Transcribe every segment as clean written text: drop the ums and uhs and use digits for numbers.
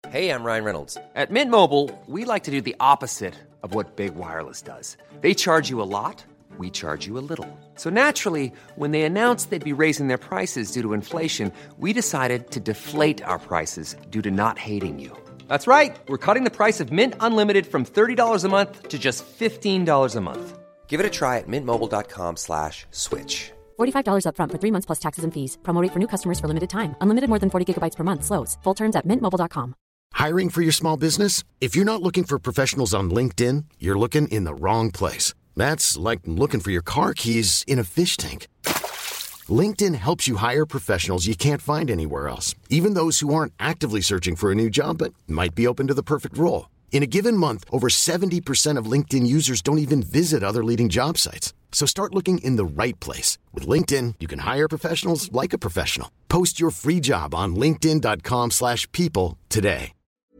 Hey, I'm Ryan Reynolds. At Mint Mobile, we like to do the opposite of what Big Wireless does. They charge you a lot, we charge you a little. So naturally, when they announced they'd be raising their prices due to inflation, we decided to deflate our prices due to not hating you. That's right. We're cutting the price of Mint Unlimited from $30 a month to just $15 a month. Give it a try at mintmobile.com/switch. $45 up front for 3 months plus taxes and fees. Promo rate for new customers for limited time. Unlimited more than 40 gigabytes per month. Slows full terms at mintmobile.com. Hiring for your small business? If you're not looking for professionals on LinkedIn, you're looking in the wrong place. That's like looking for your car keys in a fish tank. LinkedIn helps you hire professionals you can't find anywhere else, even those who aren't actively searching for a new job but might be open to the perfect role. In a given month, over 70% of LinkedIn users don't even visit other leading job sites. So start looking in the right place. With LinkedIn, you can hire professionals like a professional. Post your free job on linkedin.com/people today.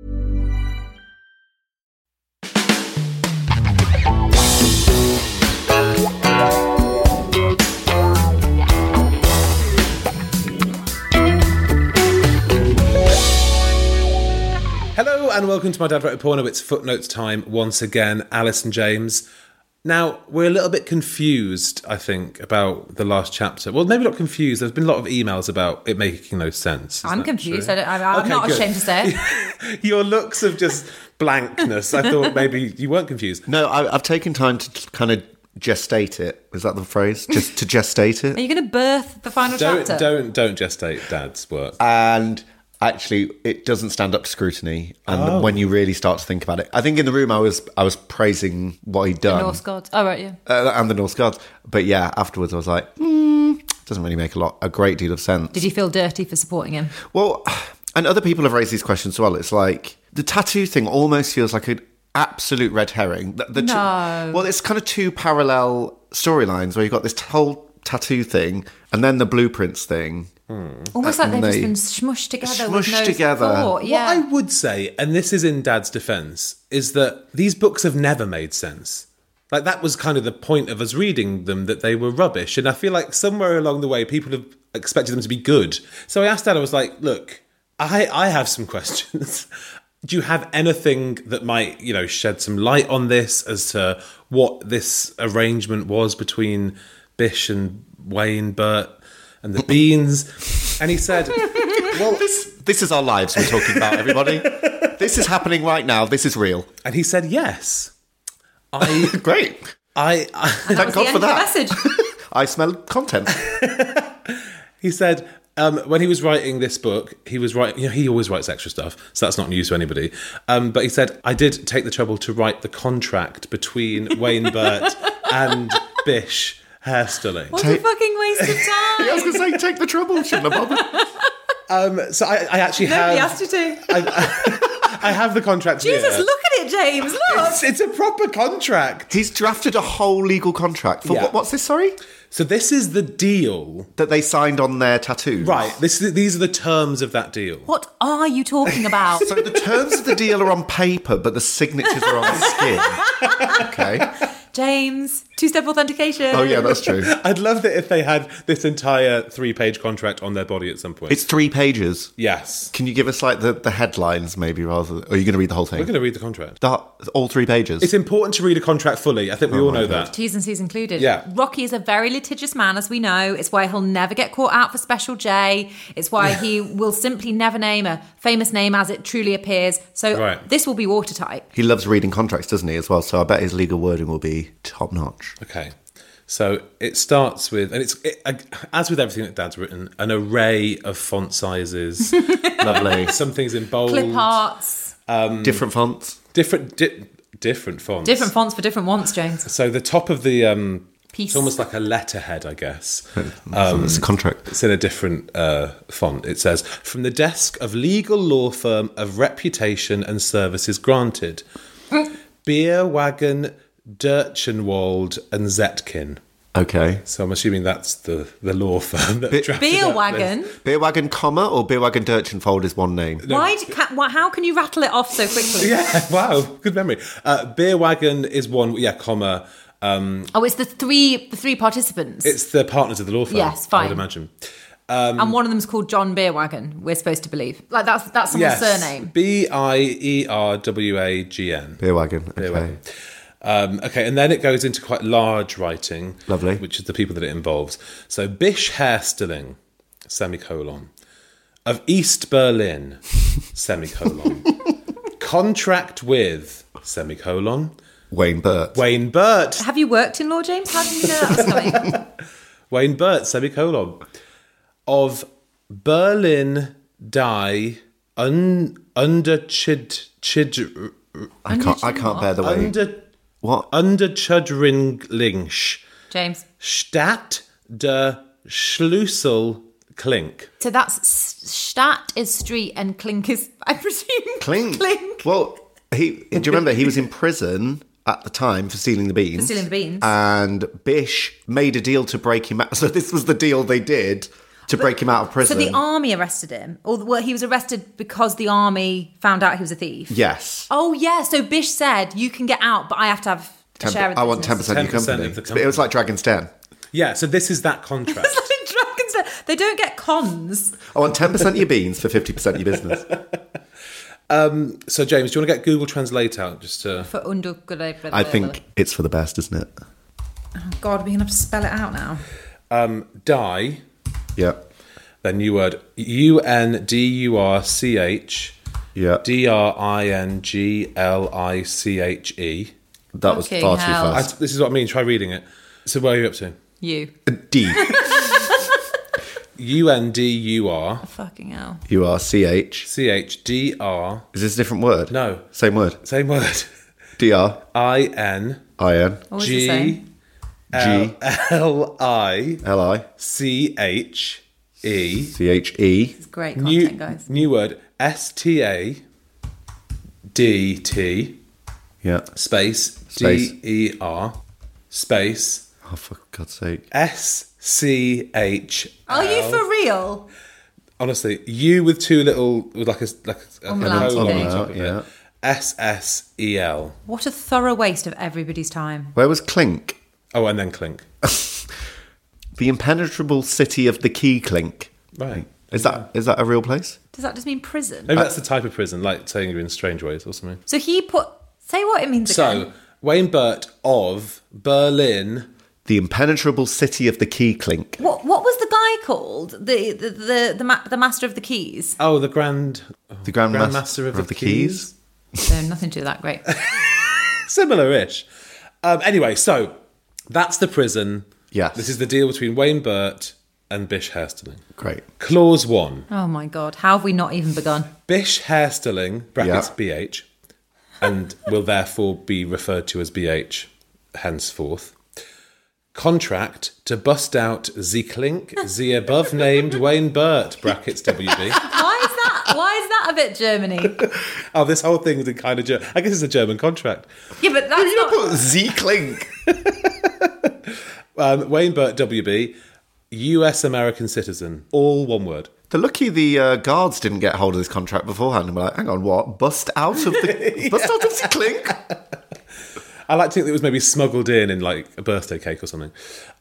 Hello and welcome to My Dad Wrote a Porno. It's footnotes time once again. Alice and James. Now, we're a little bit confused, I think, about the last chapter. Well, maybe not confused. There's been a lot of emails about it making no sense. I'm confused. I'm not ashamed to say it. Your looks of just blankness. I thought maybe you weren't confused. No, I've taken time to kind of gestate it. Is that the phrase? Just to gestate it? Are you going to birth the final chapter? Don't gestate Dad's work. And actually, it doesn't stand up to scrutiny. And when you really start to think about it, I think in the room I was praising what he'd done. The Norse gods. Oh, right, yeah. And the Norse gods. But yeah, afterwards I was like, doesn't really make a great deal of sense. Did you feel dirty for supporting him? Well, and other people have raised these questions as well. It's like, the tattoo thing almost feels like an absolute red herring. Well, it's kind of two parallel storylines where you've got this whole tattoo thing and then the blueprints thing. Almost like they've just been smushed together with no thought. Yeah. What I would say, and this is in Dad's defence, is that these books have never made sense. Like, that was kind of the point of us reading them, that they were rubbish. And I feel like somewhere along the way, people have expected them to be good. So I asked Dad, I was like, look, I have some questions. Do you have anything that might, shed some light on this as to what this arrangement was between Bish and Wayne Burt and the Beans? And he said, well, this is our lives we're talking about, everybody. This is happening right now. This is real. And he said, yes. Great. Thank God for that. Message. I smell content. He said, when he was writing this book, he was writing, he always writes extra stuff, so that's not news to anybody. But he said, I did take the trouble to write the contract between Wayne Burt and Bish Hairstyling. What a fucking waste of time. I was going to say, take the trouble, shouldn't have bothered. So I actually Nobody asked you to. I have the contract Jesus, here. look at it, James, look. It's a proper contract. He's drafted a whole legal contract. For what's this, sorry? So this is the deal that they signed on their tattoos. Right. These are the terms of that deal. What are you talking about? So the terms of the deal are on paper, but the signatures are on skin. Okay. James, two-step authentication. Oh, yeah, that's true. I'd love that if they had this entire 3-page contract on their body at some point. It's 3 pages? Yes. Can you give us, like, the headlines, maybe, rather? Or are you going to read the whole thing? We're going to read the contract. All 3 pages? It's important to read a contract fully. I think we all know that. T's and C's included. Yeah. Rocky is a very litigious man, as we know. It's why he'll never get caught out for Special J. It's why he will simply never name a famous name as it truly appears. So this will be watertight. He loves reading contracts, doesn't he, as well? So I bet his legal wording will be top-notch. Okay. So it starts with, and as with everything that Dad's written, an array of font sizes. Lovely. Some things in bold. Clip arts. Different fonts. Different fonts. Different fonts for different wants, James. So the top of the piece. It's almost like a letterhead, I guess. It's a contract. It's in a different font. It says, from the desk of legal law firm of reputation and services granted. Beerwagen, Derchenwald and Zetkin. Okay. So I'm assuming that's the law firm that Beerwagen? Beerwagen, comma, or Beerwagen Derchenfold is one name? No. How can you rattle it off so quickly? Yeah, wow, good memory. Beerwagen is one, comma. It's the three participants. It's the partners of the law firm. Yes, fine. I would imagine. And one of them's called John Beerwagon, we're supposed to believe. Like, that's someone's surname. Bierwagen. Okay. Okay, and then it goes into quite large writing. Lovely. Which is the people that it involves. So, Bish Haerstilling, semicolon, of East Berlin, semicolon, contract with, semicolon, Wayne Burt. Wayne Burt. Have you worked in law, James? How did you know that was coming? Wayne Burt, semicolon, of Berlin die under chid I can't bear the way. Under Chudringlinch. James. Stadt der Schlüssel Klink. So that's Stadt is street and Klink is, I presume, Klink. Klink. Well, do you remember he was in prison at the time for stealing the beans? And Bish made a deal to break him out. So this was the deal they did to break him out of prison. So the army arrested him? Or well, he was arrested because the army found out he was a thief? Yes. Oh, yeah. So Bish said, you can get out, but I have to have a share of the I want 10% of your company. Of the company. It was like Dragon's Den. Yeah, so this is that contract. It's like Dragon's Den. They don't get cons. I want 10% of your beans for 50% of your business. So, James, do you want to get Google Translate out just to... For I think it's for the best, isn't it? Oh, God, we're going to have to spell it out now. Die. Yeah. Then new word. UNDURCH. Yeah. DRINGLICHE. That was far too fast. This is what I mean. Try reading it. So, where are you up to? You. D. UNDUR. Fucking hell. URCH. CHDR. Is this a different word? No. Same word. Same word. DR. IN. IN. What was it saying? G. LI. LI. CHE. CHE. It's great content, guys. New word. STADT. Yeah. Space. Space. DER. Space. Oh, for God's sake. SCH. Are you for real? Honestly, U with two little, with like a Umlaut colon thing. on top of Yeah. it. SSEL. What a thorough waste of everybody's time. Where was Clink? Oh, and then Clink. The impenetrable city of the Key Clink. Right. Is that a real place? Does that just mean prison? Maybe that's the type of prison, like saying you're in Strangeways or something. So he say what it means again. So, Wayne Burt of Berlin. The impenetrable city of the Key Clink. What was the guy called? The master of the keys? Oh, the Grand Master of the Keys. So nothing to that great. Similar-ish. Anyway, so that's the prison. Yes. This is the deal between Wayne Burt and Bish Haerstilling. Great. Clause 1. Oh my God, how have we not even begun? Bish Haerstilling, brackets BH, and will therefore be referred to as BH henceforth. Contract to bust out the Clink, the above named Wayne Burt, brackets WB. Why is that a bit Germany? Oh, this whole thing is kind of German. I guess it's a German contract. Yeah, but that's not... Put Z Clink. Wayne Burt, WB, US American citizen. All one word. They're lucky the guards didn't get hold of this contract beforehand and were like, hang on, what? Bust out of the Clink? I like to think that it was maybe smuggled in like a birthday cake or something.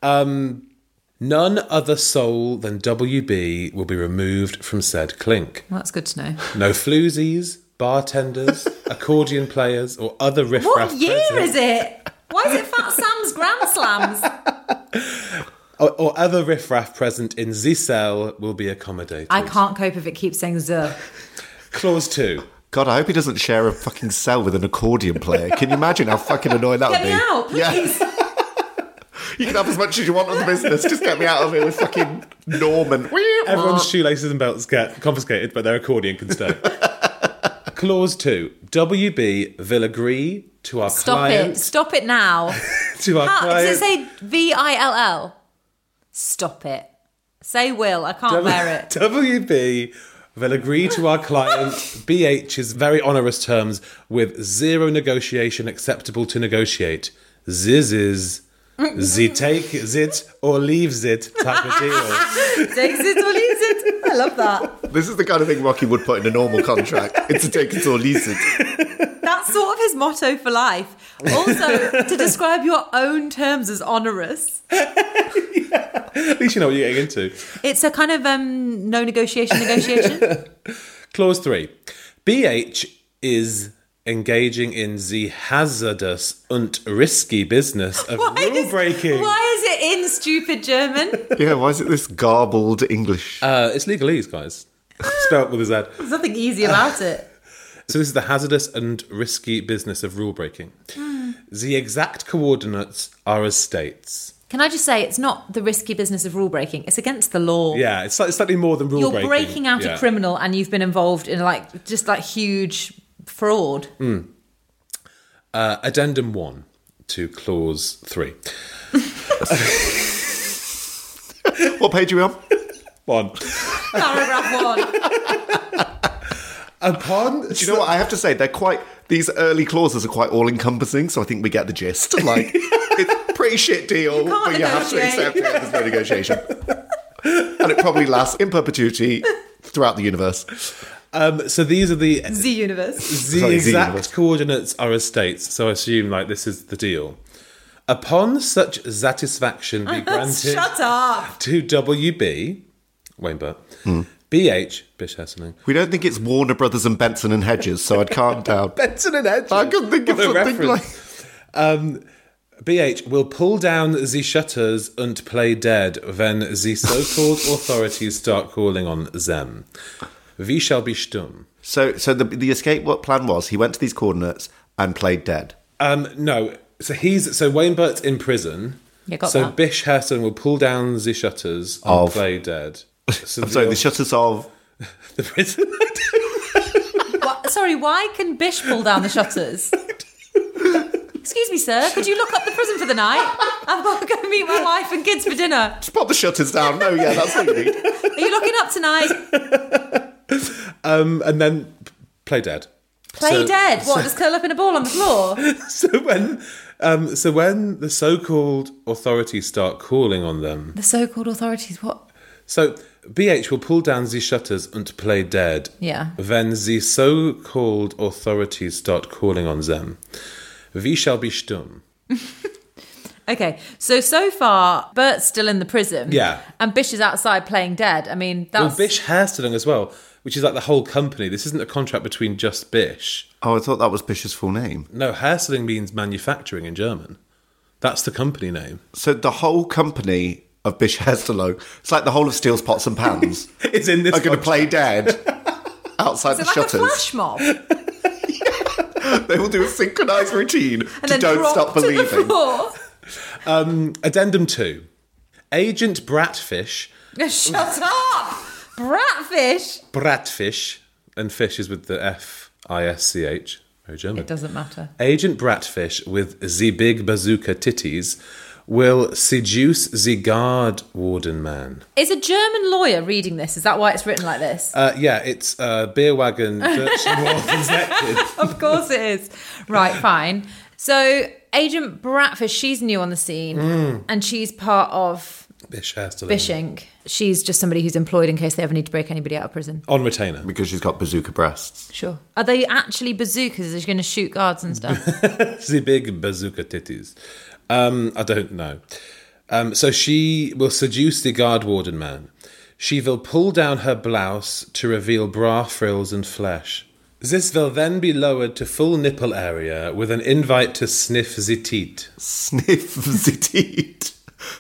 None other soul than WB will be removed from said Clink. Well, that's good to know. No floozies, bartenders, accordion players, or other riffraff. What year is it? Why is it Fat Sam's Grand Slams? Or other riffraff present in the cell will be accommodated. I can't cope if it keeps saying Z. Clause 2. God, I hope he doesn't share a fucking cell with an accordion player. Can you imagine how fucking annoying that would be? Get me out, please. Yeah. You can have as much as you want on the business. Just get me out of here with fucking Norman. Everyone's shoelaces and belts get confiscated, but their accordion can stay. Clause 2. WB will agree to our client... Stop it now. To our client... Does it say VILL? Stop it. Say will. I can't bear it. WB will agree to our client BH's very onerous terms with zero negotiation acceptable to negotiate. Ziz is Sie take it or leaves it type of deal. Takes it or leaves it. I love that. This is the kind of thing Rocky would put in a normal contract. It's a take it or leave it. That's sort of his motto for life. Also, to describe your own terms as onerous. Yeah. At least you know what you're getting into. It's a kind of no negotiation. Clause 3. BH is engaging in the hazardous and risky business of rule breaking. Why is it in stupid German? Yeah, why is it this garbled English? It's legalese, guys. Spelled with a Z. There's nothing easy about it. So this is the hazardous and risky business of rule breaking. The exact coordinates are as states. Can I just say, it's not the risky business of rule breaking. It's against the law. Yeah, it's slightly more than rule breaking. You're breaking out a criminal and you've been involved in just huge fraud. Addendum 1 to clause 3. What page are we on? 1. Paragraph 1. Do you know what I have to say? These early clauses are quite all-encompassing, so I think we get the gist. It's a pretty shit deal, but you have to accept it. There's no negotiation. And it probably lasts in perpetuity throughout the universe. So these are the Z-universe. The exact coordinates are as states, so I assume this is the deal. Upon such satisfaction be granted Shut up. to WB, Wayne Burt, BH, Bish Hesseling. We don't think it's Warner Brothers and Benson and Hedges, so I'd calm down. Benson and Hedges. I can think of something like... BH will pull down the shutters and play dead when the so-called authorities start calling on them. We shall be stumm. So the escape plan was he went to these coordinates and played dead. No. So Wayne Burt's in prison. Yeah, got so that. Bish Hesseling will pull down the shutters and play dead. So I'm sorry, the shutters of... the prison. Sorry, why can Bish pull down the shutters? Excuse me, sir, could you look up the prison for the night? I've got to go meet my wife and kids for dinner. Just pop the shutters down. No, yeah, that's what you need. Are you looking up tonight? And then play dead. Dead? What, just curl up in a ball on the floor? So when the so-called authorities start calling on them... The so-called authorities, what? So BH will pull down the shutters and play dead. Yeah. When the so-called authorities start calling on them. We shall be stumm. Okay, so far, Bert's still in the prison. Yeah. And Bish is outside playing dead. I mean, that's... Well, Bish Hesseling as well, which is the whole company. This isn't a contract between just Bish. Oh, I thought that was Bish's full name. No, Hesseling means manufacturing in German. That's the company name. So the whole company of Bish Hesseling, it's like the whole of Steele's Pots and Pans, it's in this are going to play dead outside Is the it like shutters. a flash mob? They will do a synchronised routine And to then Don't drop Stop to the Believing. floor. Addendum 2. Agent Bratfish... Shut up! Bratfish, and fish is with the F-I-S-C-H. Very German. It doesn't matter. Agent Bratfish with the big bazooka titties will seduce the guard warden man. Is a German lawyer reading this? Is that why it's written like this? Yeah, it's Beerwagen, Dirtschenwolf. Of course it is. Right, fine. So Agent Bratfish, she's new on the scene, and she's part of Bish Hesseling. Bish Inc. She's just somebody who's employed in case they ever need to break anybody out of prison. On retainer. Because she's got bazooka breasts. Sure. Are they actually bazookas? Is she going to shoot guards and stuff? The big bazooka titties. I don't know. So she will seduce the guard warden man. She will pull down her blouse to reveal bra frills and flesh. This will then be lowered to full nipple area with an invite to sniff the teat. Sniff the teat.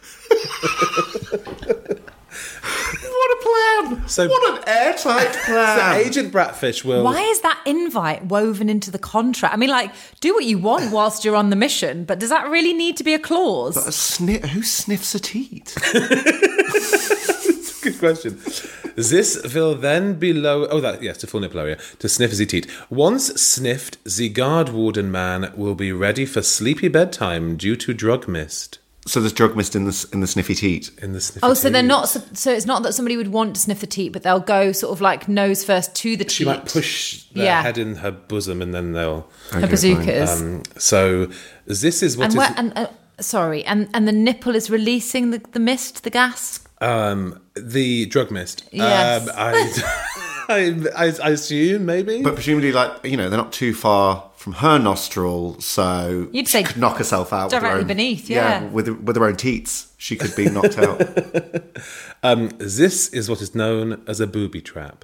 What a plan! What an airtight plan! So Agent Bratfish will... Why is that invite woven into the contract? I mean, do what you want whilst you're on the mission, but does that really need to be a clause? But who sniffs a teat? Good question. This will then be low... to full nipple area, to sniff the teat. Once sniffed, the guard warden man will be ready for sleepy bedtime due to drug mist. So there's drug mist in the sniffy teat. In the sniffy so teat. they're not. So it's not that somebody would want to sniff the teat, but they'll go sort of nose first to the teat. She might push their head in her bosom, and then they'll. Her bazookas. So this is what. Sorry, and the nipple is releasing the mist, the gas? The drug mist. Yes. I assume, maybe? But presumably, they're not too far from her nostril, so you'd say she could knock herself out. Directly beneath, yeah. with her own teats. She could be knocked out. This is what is known as a booby trap.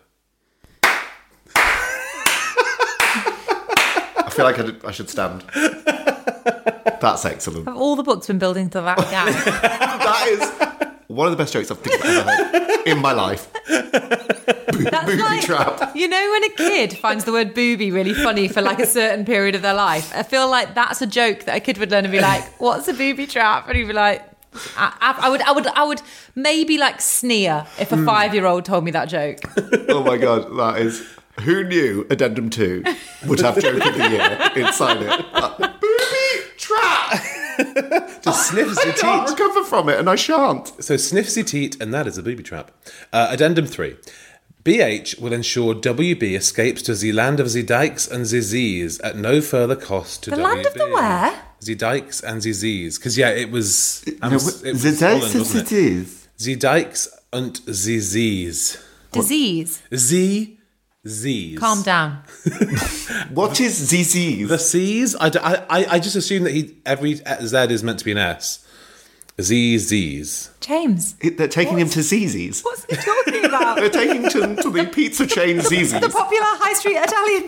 I feel like I should stand. That's excellent. Have all the books been building to that gag? That is one of the best jokes I've ever heard in my life. Booby trap. You know when a kid finds the word booby really funny for like a certain period of their life? I feel like that's a joke that a kid would learn and be like, what's a booby trap? And he'd be like, I would maybe like sneer if a 5-year-old told me that joke. Oh my God, that is... Who knew Addendum 2 would have Joke of the Year inside it? Booby trap! Just sniffs your teat. I can't recover from it, and I shan't. So sniffs your teat, and that is a booby trap. Addendum 3. BH will ensure WB escapes to the land of the dykes and the Z's at no further cost to WB. The land of the where? The dykes and the Z's. Because, it was... The dykes and the Z's? The dykes and the Z's. Disease? Z's. Calm down. What is ZZ's? The C's? I just assume that every Z is meant to be an S. ZZ's. James. They're taking him to ZZ's. What's he talking about? They're taking him to the pizza chain ZZ's. The popular high street Italian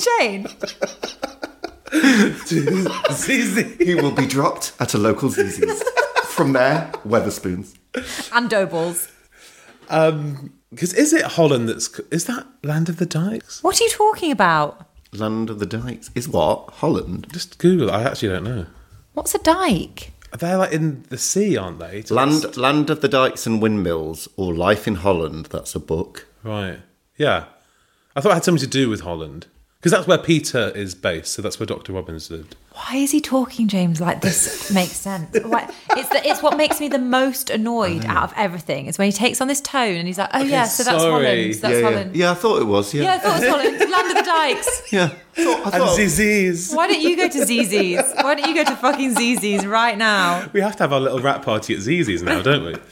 chain. ZZ. He will be dropped at a local ZZ's. From there, Weatherspoons. And dough balls. Because is it Holland is that Land of the Dykes? What are you talking about? Land of the Dykes is what? Holland? Just Google it. I actually don't know. What's a dyke? They're like in the sea, aren't they? Land of the Dykes and Windmills, or Life in Holland. That's a book. Right. Yeah. I thought it had something to do with Holland. Because that's where Peter is based, so that's where Dr. Robbins lived. Why is he talking, James, like this makes sense? It's what makes me the most annoyed out of everything. Is when he takes on this tone and he's like, so that's Holland. That's Holland. Yeah, I thought it was, Yeah, I thought it was Holland. Land of the Dykes. Yeah. And ZZ's. Why don't you go to ZZ's? Why don't you go to fucking ZZ's right now? We have to have our little rap party at ZZ's now, don't we?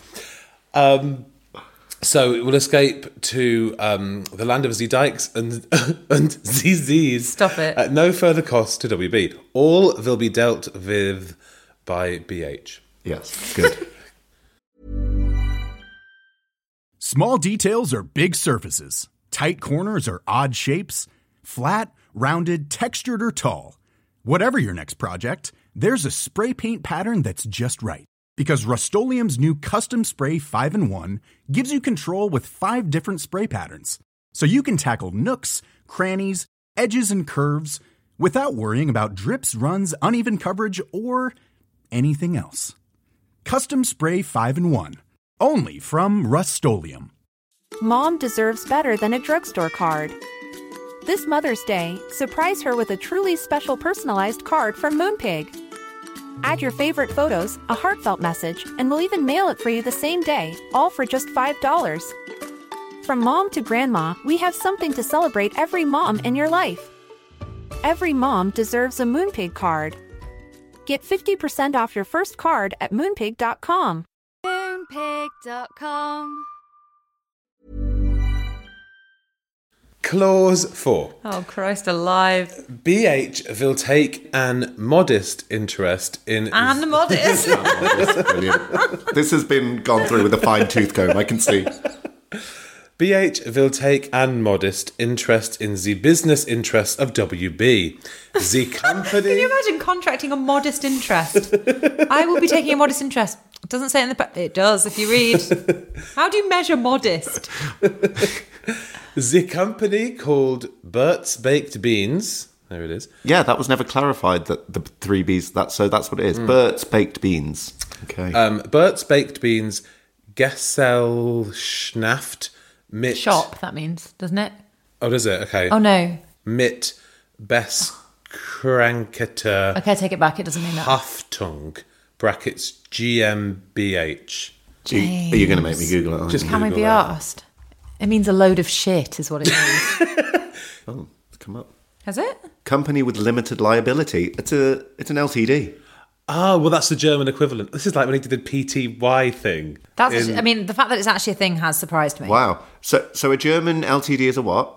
So it will escape to the land of the dykes and ZZ's. Stop it. At no further cost to WB. All will be dealt with by BH. Yes, good. Small details are big surfaces. Tight corners are odd shapes. Flat, rounded, textured, or tall. Whatever your next project, there's a spray paint pattern that's just right. Because Rust-Oleum's new Custom Spray 5-in-1 gives you control with 5 different spray patterns. So you can tackle nooks, crannies, edges, and curves without worrying about drips, runs, uneven coverage, or anything else. Custom Spray 5-in-1. Only from Rust-Oleum. Mom deserves better than a drugstore card. This Mother's Day, surprise her with a truly special personalized card from Moonpig. Add your favorite photos, a heartfelt message, and we'll even mail it for you the same day, all for just $5. From mom to grandma, we have something to celebrate every mom in your life. Every mom deserves a Moonpig card. Get 50% off your first card at Moonpig.com. Moonpig.com. Clause 4. Oh, Christ alive. BH will take an modest interest in... And modest? Brilliant. This has been gone through with a fine-tooth comb, I can see. BH will take an modest interest in the business interests of WB. The company... Can you imagine contracting a modest interest? I will be taking a modest interest. It doesn't say it in the... It does, if you read. How do you measure modest? The company called Bert's Baked Beans. There it is. Yeah, that was never clarified, that the 3 B's. That's what it is. Bert's Baked Beans. Okay. Bert's Baked Beans, Gesellschaft mit... Shop, that means, doesn't it? Oh, does it? Okay. Oh, no. Mit Beskrankete... Okay, take it back. It doesn't mean that. Haftung, brackets GmbH. Are you going to make me Google it? Just Can we Google be that. asked? It means a load of shit, is what it means. Oh, it's come up. Has it? Company with limited liability. It's an LTD. Oh, well, that's the German equivalent. This is like when he did the PTY thing. The fact that it's actually a thing has surprised me. Wow. So a German LTD is a what?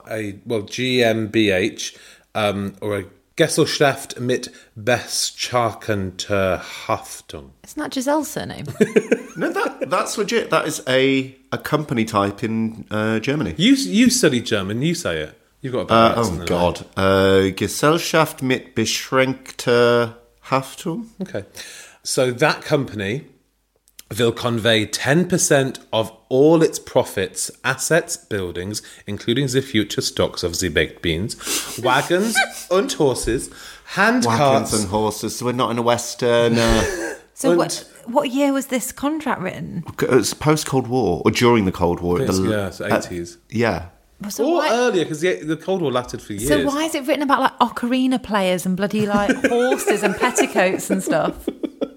GmbH, or a Gesellschaft mit Beschränkter Haftung. Isn't that Giselle's surname? No, that's legit. That is a company type in Germany. You studied German, you say it. You've got a better accent than God. Gesellschaft mit beschränkter Haftung. Okay. So that company will convey 10% of all its profits, assets, buildings, including the future stocks of the baked beans, wagons and horses, handcarts. Wagons and horses. So we're not in a Western... So what year was this contract written? It's post-Cold War, or during the Cold War. So 80s. Yeah. So or earlier, because the Cold War lasted for years. So why is it written about like ocarina players and bloody like horses and petticoats and stuff?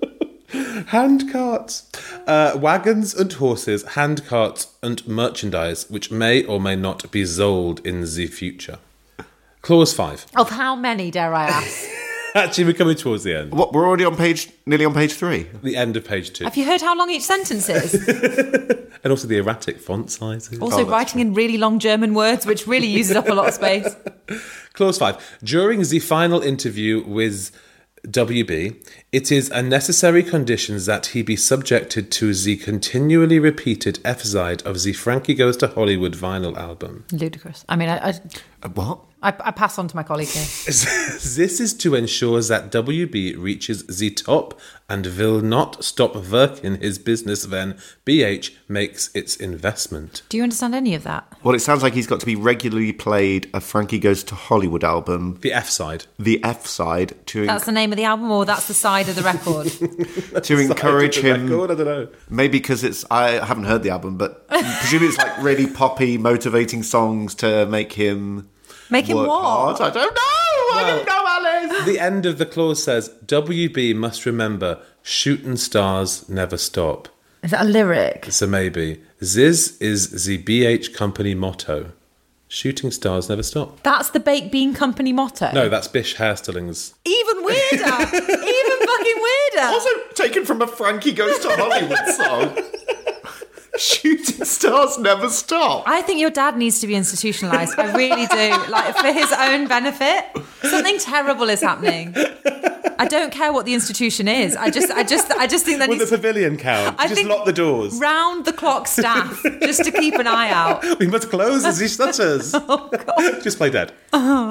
Handcarts, wagons and horses, handcarts and merchandise, which may or may not be sold in the future. Clause 5. Of how many, dare I ask? Actually, we're coming towards the end. What? We're already nearly on page 3. The end of page 2. Have you heard how long each sentence is? And also the erratic font sizes. Also writing in really long German words, which really uses up a lot of space. Clause 5. During the final interview with WB, it is a necessary condition that he be subjected to the continually repeated F-side of the Frankie Goes to Hollywood vinyl album. Ludicrous. I mean, What? I pass on to my colleague here. This is to ensure that WB reaches the top and will not stop working his business when BH makes its investment. Do you understand any of that? Well, it sounds like he's got to be regularly played a Frankie Goes to Hollywood album. The F-side. The F-side. That's the name of the album, or that's the side of the record? To encourage him. Record? I don't know. Maybe because I haven't heard the album, but presumably it's like really poppy, motivating songs to make him... Make him what? Hard. I don't know. I don't know, Alice. The end of the clause says, WB must remember, shooting stars never stop. Is that a lyric? So maybe. This is the BH company motto. Shooting stars never stop. That's the Baked Bean Company motto? No, that's Bish Hairstilling's. Even weirder. Even fucking weirder. Also taken from a Frankie Goes to Hollywood song. Shooting stars never stop. I think your dad needs to be institutionalised. I really do. Like, for his own benefit. Something terrible is happening. I don't care what the institution is. I just think that With the pavilion count. Just lock the doors. Round the clock staff, just to keep an eye out. We must close the shutters. Oh, God. Just play dead.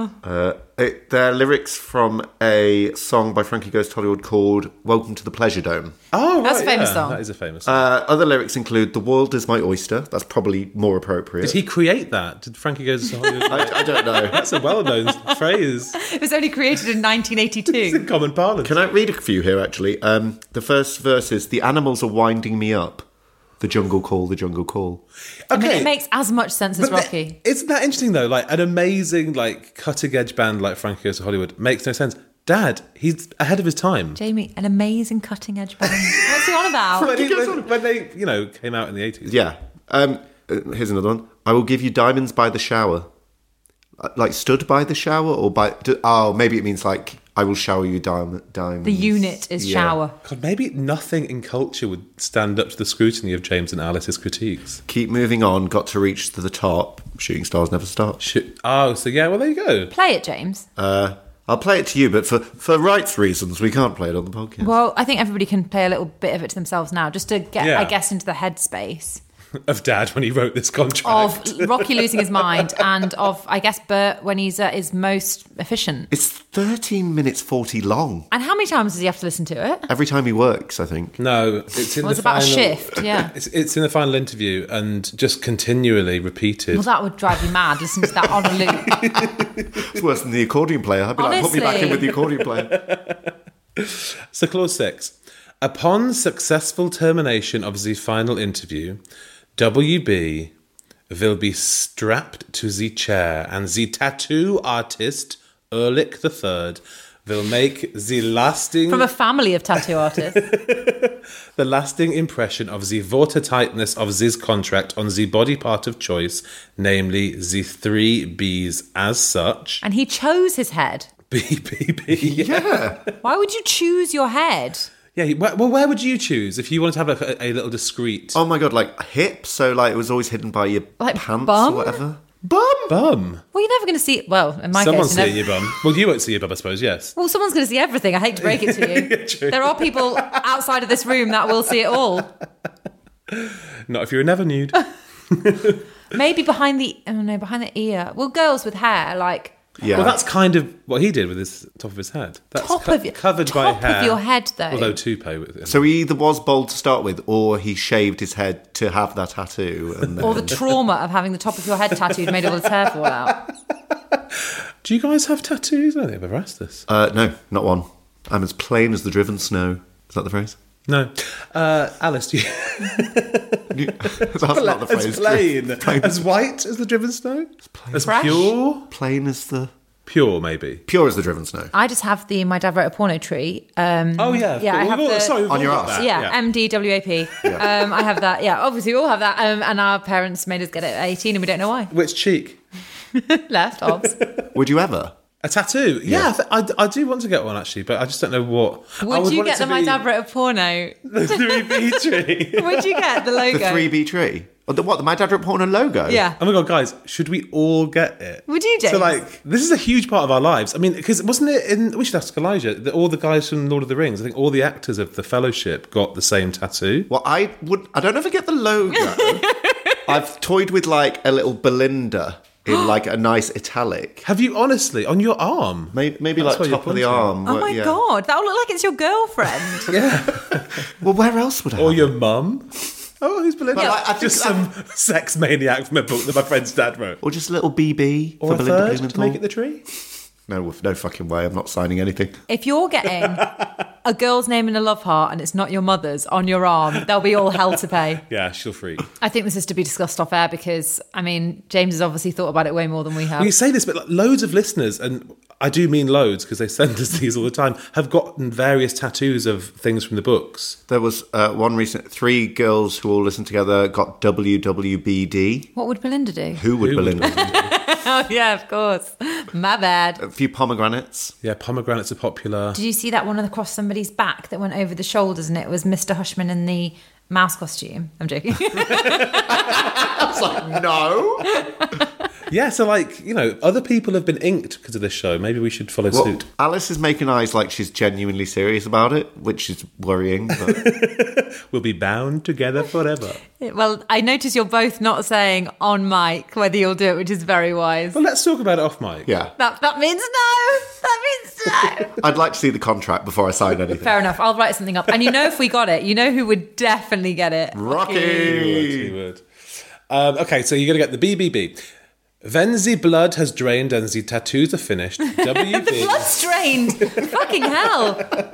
They're lyrics from a song by Frankie Goes to Hollywood called Welcome to the Pleasure Dome. Oh, right. That's a famous song. That is a famous song. Other lyrics include The world is my oyster. That's probably more appropriate. Did he create that? Did Frankie Goes to Hollywood? I don't know. That's a well-known phrase. It was only created in 1982. It's in common parlance. Can I read a few here, actually? The first verse is, the animals are winding me up. The jungle call, the jungle call. I mean, it makes as much sense as Rocky. Isn't that interesting, though? Like, an amazing, like, cutting-edge band like Frankie Goes to Hollywood makes no sense. Dad, he's ahead of his time. Jamie, an amazing cutting-edge band. What's he on about? when they, came out in the 80s. Yeah. Here's another one. I will give you diamonds by the shower. Like, stood by the shower? Or by... Oh, maybe it means, like, I will shower you diamonds. The unit is shower. God, maybe nothing in culture would stand up to the scrutiny of James and Alice's critiques. Keep moving on, got to reach to the top. Shooting stars never stop. Oh, so yeah, well, there you go. Play it, James. I'll play it to you, but for rights reasons, we can't play it on the podcast. Well, I think everybody can play a little bit of it to themselves now, just to get, I guess, into the headspace. Of Dad when he wrote this contract. Of Rocky losing his mind, and of, I guess, Bert when he's at his most efficient. It's 13 minutes 40 long. And how many times does he have to listen to it? Every time he works, I think. No, it's in it's about a shift, yeah. It's in the final interview and just continually repeated. Well, that would drive you mad, listening to that on a loop. It's worse than the accordion player. I'd be like, put me back in with the accordion player. So, clause 6. Upon successful termination of the final interview, WB will be strapped to the chair and the tattoo artist, Ehrlich III, will make the lasting... From a family of tattoo artists. The lasting impression of the watertightness of this contract on the body part of choice, namely the 3 Bs as such. And he chose his head. BBB. Yeah. Why would you choose your head? Yeah, well, where would you choose if you wanted to have a little discreet... Oh my God, like hip? So like it was always hidden by your Like pants bum? or whatever? Bum? Well, you're never going to see... Well, in my Someone's case... seeing your bum. Well, you won't see your bum, I suppose, yes. Well, someone's going to see everything. I hate to break it to you. Yeah, true. There are people outside of this room that will see it all. Not if you're never nude. Maybe behind the ear. Well, girls with hair, like... Yeah. Well, that's kind of what he did with his top of his head. That's covered by hair. Top of your head, though. Although toupee with it. So he either was bald to start with, or he shaved his head to have that tattoo. And then... Or the trauma of having the top of your head tattooed made all his hair fall out. Do you guys have tattoos? I don't think I've ever asked this. No, not one. I'm as plain as the driven snow. Is that the phrase? No. Alice, do you... That's not the phrase. As plain. As white as the driven snow? As Fresh? pure? Plain as the... Pure, maybe. Pure as the driven snow. I just have my dad wrote a porno tree. Oh, yeah. Yeah, I have the... On your arse? Yeah, MDWAP. Yeah. I have that. Yeah, obviously we all have that. And our parents made us get it at 18 and we don't know why. Which cheek? Left, obs. Would you ever? A tattoo? Yeah, I do want to get one, actually, but I just don't know what. Would you get my dad wrote a porno? The 3B tree. Would you get the logo? The 3B tree? Or the what? The My Dad Wrote Porno logo? Yeah. Oh my God, guys, should we all get it? Would you, James? So, like, this is a huge part of our lives. I mean, because wasn't it in... We should ask Elijah. All the guys from Lord of the Rings, I think all the actors of the Fellowship got the same tattoo. Well, I don't know if I get the logo. I've toyed with, like, a little Belinda in, like, a nice italic. Have you honestly? On your arm? Maybe That's like what top of the you're arm. Oh my God, that would look like it's your girlfriend. Yeah. Well, where else would I? Or your mum? Oh, who's Belinda? But, like, I think just some sex maniac from a book that my friend's dad wrote. Or just a little BB Or for a Belinda third Blumenthal. to make it the tree? No fucking way. I'm not signing anything. If you're getting a girl's name in a love heart and it's not your mother's on your arm, they'll be all hell to pay. Yeah, she'll freak. I think this is to be discussed off air because, I mean, James has obviously thought about it way more than we have. We say this, but like, loads of listeners, and I do mean loads because they send us these all the time, have gotten various tattoos of things from the books. There was one recent... 3 girls who all listened together got WWBD. What would Belinda do? Who would Belinda do? Oh, yeah, of course. My bad. A few pomegranates. Yeah, pomegranates are popular. Did you see that one across somebody's back that went over the shoulders and it was Mr. Hushman in the mouse costume? I'm joking. I was like, no. Yeah, so like, you know, other people have been inked because of this show. Maybe we should follow suit. Alice is making eyes like she's genuinely serious about it, which is worrying. But... We'll be bound together forever. Well, I notice you're both not saying on mic whether you'll do it, which is very wise. Well, let's talk about it off mic. Yeah. That means no. That means no. I'd like to see the contract before I sign anything. Fair enough. I'll write something up. And you know if we got it, you know who would definitely get it. Rocky! He would. Okay, so you're going to get the BBB. When the blood has drained and the tattoos are finished, WB... The blood's drained. Fucking hell.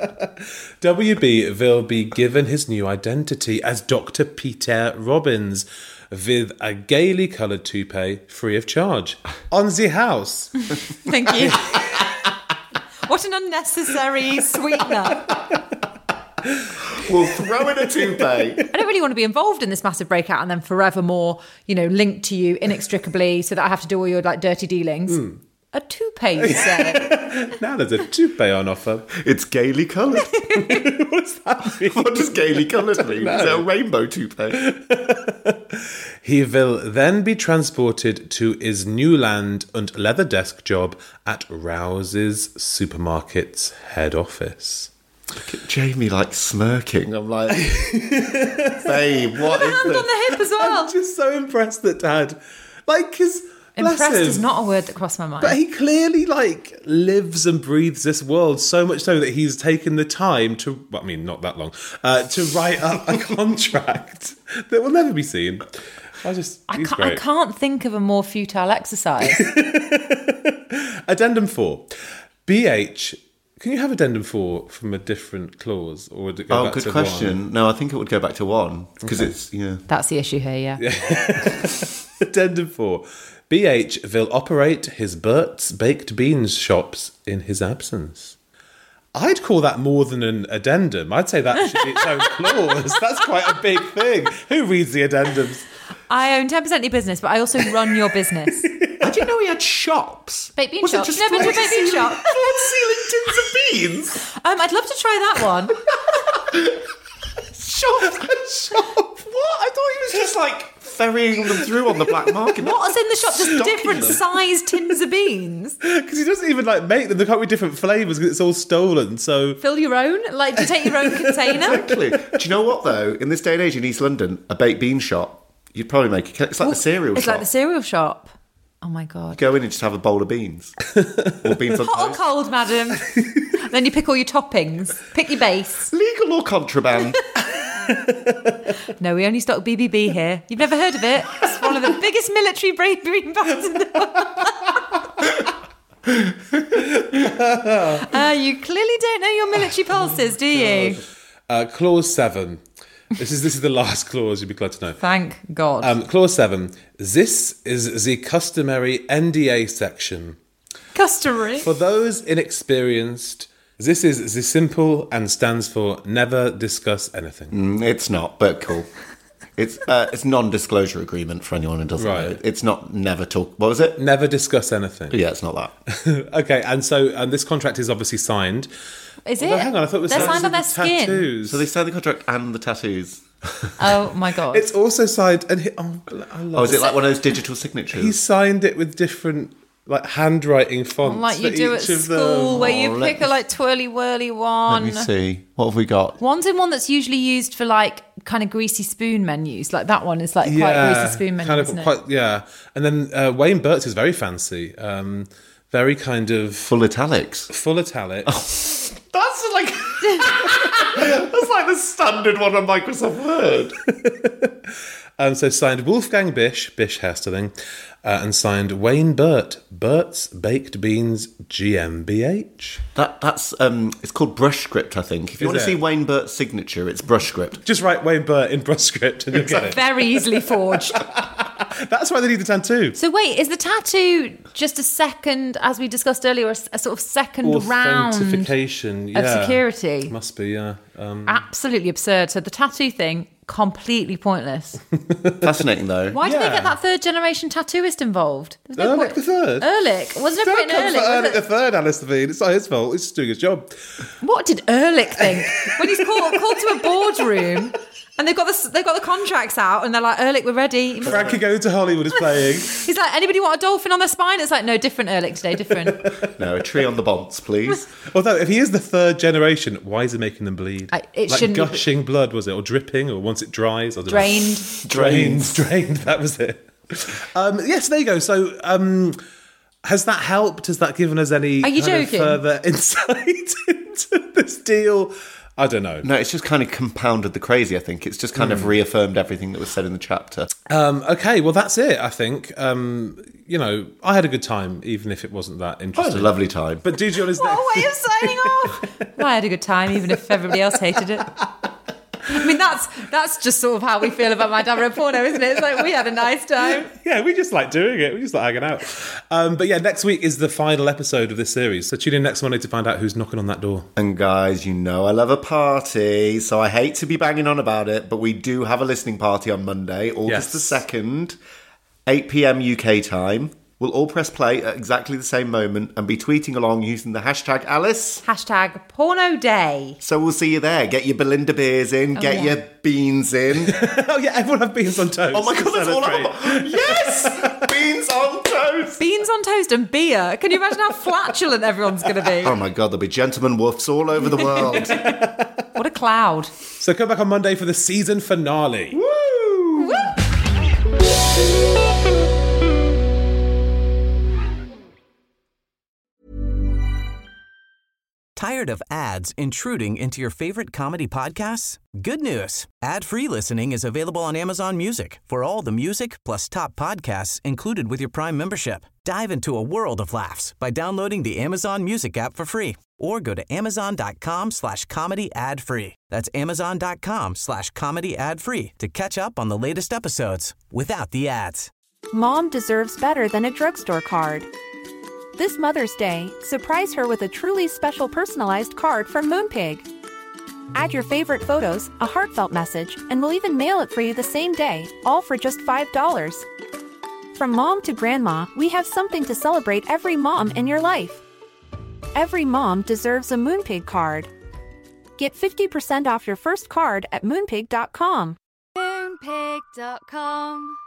WB will be given his new identity as Dr. Peter Robbins with a gaily coloured toupee free of charge. On the house. Thank you. What an unnecessary sweetener. We'll throw in a toupee. I don't really want to be involved in this massive breakout and then forevermore, you know, linked to you inextricably so that I have to do all your like dirty dealings. A toupee, you say? Now there's a toupee on offer. It's gaily coloured. What does that mean? What does gaily coloured mean? Is it a rainbow toupee? He will then be transported to his new land and leather desk job at Rouse's Supermarket's head office. Look at Jamie like smirking. I'm like, babe, what is Hand this? on the hip as well. I'm just so impressed that Dad, like, because Impressed is not a word that crossed my mind. But he clearly like lives and breathes this world so much so that he's taken the time to, well, I mean, not that long, to write up a contract that will never be seen. I can't think of a more futile exercise. Addendum 4. BH. Can you have addendum 4 from a different clause, or would it go back good to question. 1? No, I think it would go back to 1 because it's That's the issue here, yeah. Addendum 4. BH will operate his Bert's Baked Beans shops in his absence. I'd call that more than an addendum. I'd say that should be its own clause. That's quite a big thing. Who reads the addendums? I own 10% of your business, but I also run your business. I didn't know he had shops. Baked bean Was it shops. just Never been to a baked bean shop. Floor-to-ceiling tins of beans. I'd love to try that one. Shop. What? I thought he was just like ferrying them through on the black market. What's in the shop? Just Stocking different them. sized tins of beans. Because he doesn't even like make them. There can't be different flavours because it's all stolen. So Fill your own? Like, do you take your own container? Exactly. Do you know what though? In this day and age in East London, a baked bean shop, you'd probably make it's like the cereal It's shop. like the cereal shop. Oh my God. Go in and just have a bowl of beans. Or beans on Hot or toast. cold, madam? Then you pick all your toppings. Pick your base. Legal or contraband? No, we only stock BBB here. You've never heard of it? It's one of the biggest military green bands in the world. You clearly don't know your military pulses, do you? clause 7. This is the last clause. You'd be glad to know. Thank God. Clause 7. This is the customary NDA section. Customary. For those inexperienced, this is the simple and stands for never discuss anything. It's not, but cool. It's non-disclosure agreement for anyone who doesn't know. It's not never talk. What was it? Never discuss anything. Yeah, it's not that. Okay, and this contract is obviously signed. Is Although, it? hang on, I thought it was They're signed signed on their with skin. tattoos. So they signed the contract and the tattoos. Oh my God. It's also signed, and I love Oh, is it like one of those digital signatures? He signed it with different like handwriting fonts, like you for do at each of school, them. where you let pick a like twirly whirly one. Let me see. What have we got? One's in one that's usually used for like kind of greasy spoon menus. Like that one is like quite greasy spoon menu, kind of isn't it? quite, yeah. And then Wayne Burt's is very fancy, very kind of Full italics. full italics. That's like that's like the standard one on Microsoft Word. So signed Wolfgang Bish hairstyling, and signed Wayne Burt, Burt's Baked Beans GmbH. That's it's called brush script, I think. If you Is want to it? see Wayne Burt's signature, it's brush script. Just write Wayne Burt in brush script and you'll get it. Very easily forged. That's why they need the tattoo. So wait, is the tattoo just a second, as we discussed earlier, a sort of second round Authentication, yeah. of security? Must be, yeah. Absolutely absurd. So the tattoo thing, completely pointless. Fascinating though. Why did they Yeah. get that third generation tattooist involved? There was no Ehrlich the third? Ehrlich. Wasn't there a Don't point in come for Ehrlich? Ehrlich was the it? third, Alice Levine. It's not his fault. He's just doing his job. What did Ehrlich think when he's called to a boardroom and they've got the contracts out and they're like, Ehrlich, we're ready. Frankie Going to Hollywood is playing. He's like, anybody want a dolphin on their spine? It's like, no, different Ehrlich today, different. No, a tree on the bonds, please. Although, if he is the third generation, why is he making them bleed? It like shouldn't be- gushing blood, was it? Or dripping? Or once it dries? I don't know. Drained. Drained, that was it. Yes, there you go. So, has that helped? Has that given us any Are you kind of joking? further insight into this deal? I don't know. No, it's just kind of compounded the crazy, I think. It's just kind of reaffirmed everything that was said in the chapter. Okay, well, that's it, I think. I had a good time, even if it wasn't that It was interesting. a lovely time. But do you What a way of signing off. Well, I had a good time, even if everybody else hated it. I mean, that's just sort of how we feel about My Dad Wrote Porno, isn't it? It's like, we had a nice time. Yeah, we just like doing it. We just like hanging out. But yeah, next week is the final episode of this series. So tune in next Monday to find out who's knocking on that door. And guys, you know I love a party, so I hate to be banging on about it, but we do have a listening party on Monday, August Yes. the 2nd, 8 p.m. UK time. We'll all press play at exactly the same moment and be tweeting along using the hashtag Alice. Hashtag porno day. So we'll see you there. Get your Belinda beers in, get yeah. your beans in. Oh yeah, everyone have beans on toast. Oh my God, that's all Celebrate. I'm... Yes! Beans on toast! Beans on toast and beer. Can you imagine how flatulent everyone's going to be? Oh my God, there'll be gentlemen woofs all over the world. What a cloud. So come back on Monday for the season finale. Woo! Tired of ads intruding into your favorite comedy podcasts? Good news. Ad-free listening is available on Amazon Music for all the music plus top podcasts included with your Prime membership. Dive into a world of laughs by downloading the Amazon Music app for free or go to amazon.com/comedy ad-free. That's amazon.com/comedy ad-free to catch up on the latest episodes without the ads. Mom deserves better than a drugstore card. This Mother's Day, surprise her with a truly special personalized card from Moonpig. Add your favorite photos, a heartfelt message, and we'll even mail it for you the same day, all for just $5. From mom to grandma, we have something to celebrate every mom in your life. Every mom deserves a Moonpig card. Get 50% off your first card at moonpig.com. Moonpig.com